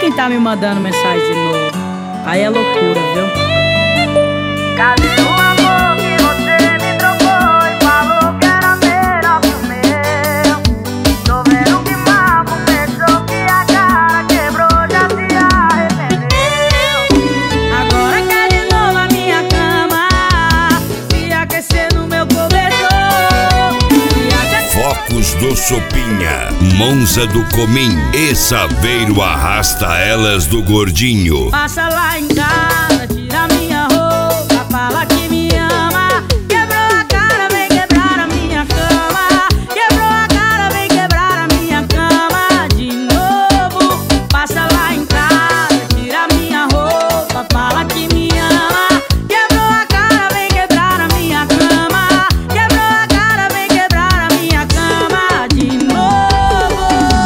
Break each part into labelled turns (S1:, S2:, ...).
S1: quem tá me mandando mensagem de novo. Aí é loucura, viu?
S2: Cadê o amor que você me trocou e falou que era melhor que o meu? Tô vendo que mal começou, que a cara quebrou, já se arrependeu.
S1: Agora quer de novo a minha cama, se aquecer no meu cobertor.
S3: Focos do Sopinha, Monza do Comim e Saveiro arrasta elas do Gordinho.
S1: Passa lá em casa, tira minha roupa, fala que me ama. Quebrou a cara, vem quebrar a minha cama. Quebrou a cara, vem quebrar a minha cama de novo. Passa lá em casa, tira minha roupa, fala que me ama. Quebrou a cara, vem quebrar a minha cama. Quebrou a cara, vem quebrar a minha cama de novo.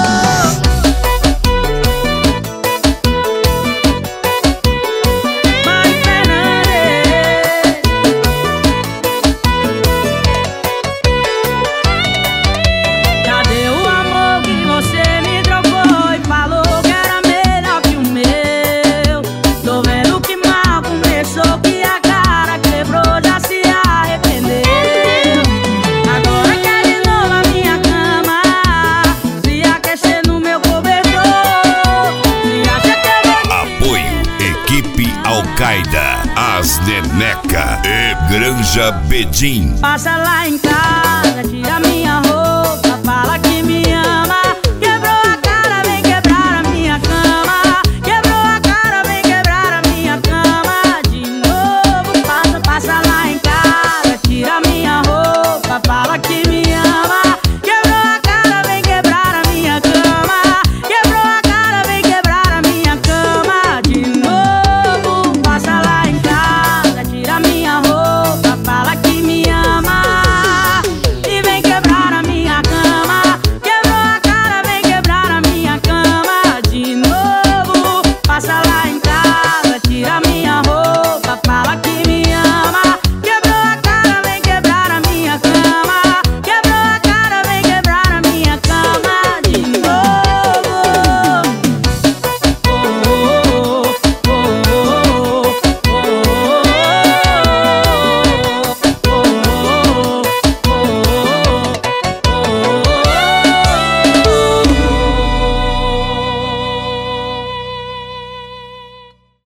S1: Mari Fernandes, cadê o amor que você me trocou e falou que era melhor que o meu? Tô vendo que mal começou, que a cara quebrou, já se arrependeu. Agora quer de novo a minha cama, se aquecer no meu cobertor. Se acha que eu vou
S3: Apoio Equipe Al-Qaeda, As Neneca e Granja Bedim.
S1: Passa lá em casa, tira minha